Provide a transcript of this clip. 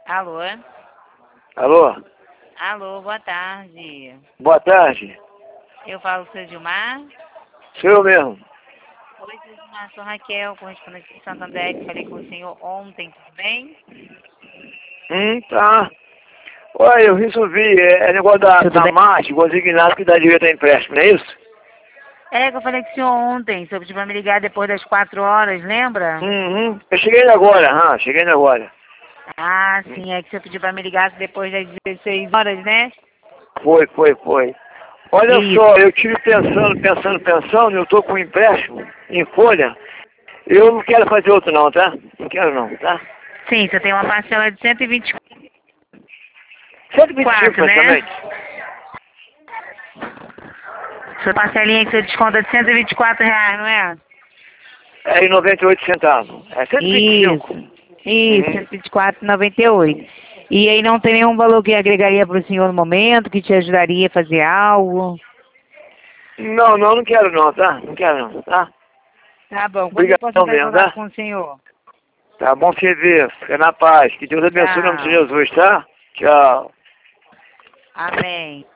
Alô? Alô? Alô, boa tarde. Boa tarde. Eu falo com o seu Gilmar? Sou eu mesmo. Oi, seu Gilmar, sou Raquel, correspondente de Santo André, que falei com o senhor ontem, tudo bem? Tá. Olha, eu resolvi, é negócio Tudo da bem? Marte, consignado que dá direito a empréstimo, não é isso? É que eu falei com o senhor ontem, o senhor pediu pra me ligar depois das 4 horas, lembra? Eu cheguei ainda agora, cheguei ainda agora. Ah, sim, é que o senhor pediu pra me ligar depois das 16 horas, né? Foi. Olha Isso. só, eu tive pensando, eu tô com um empréstimo em folha. Eu não quero fazer outro não, tá? Não quero não, tá? Sim, você tem uma parcela de 124, 125 né? praticamente. Sua parcelinha que você desconta de R$ 124, não é? É em 98 centavos. É 125. Isso, 124,98. E aí não tem nenhum valor que agregaria para o senhor no momento, que te ajudaria a fazer algo? Não quero não, tá? Não quero não, tá? Tá bom, quando eu posso Obrigadão entrar em mesmo, contato tá? com o senhor? Tá bom serviço. Fica na paz. Que Deus abençoe o nome de Tchau. Jesus, tá? Tchau. Amém.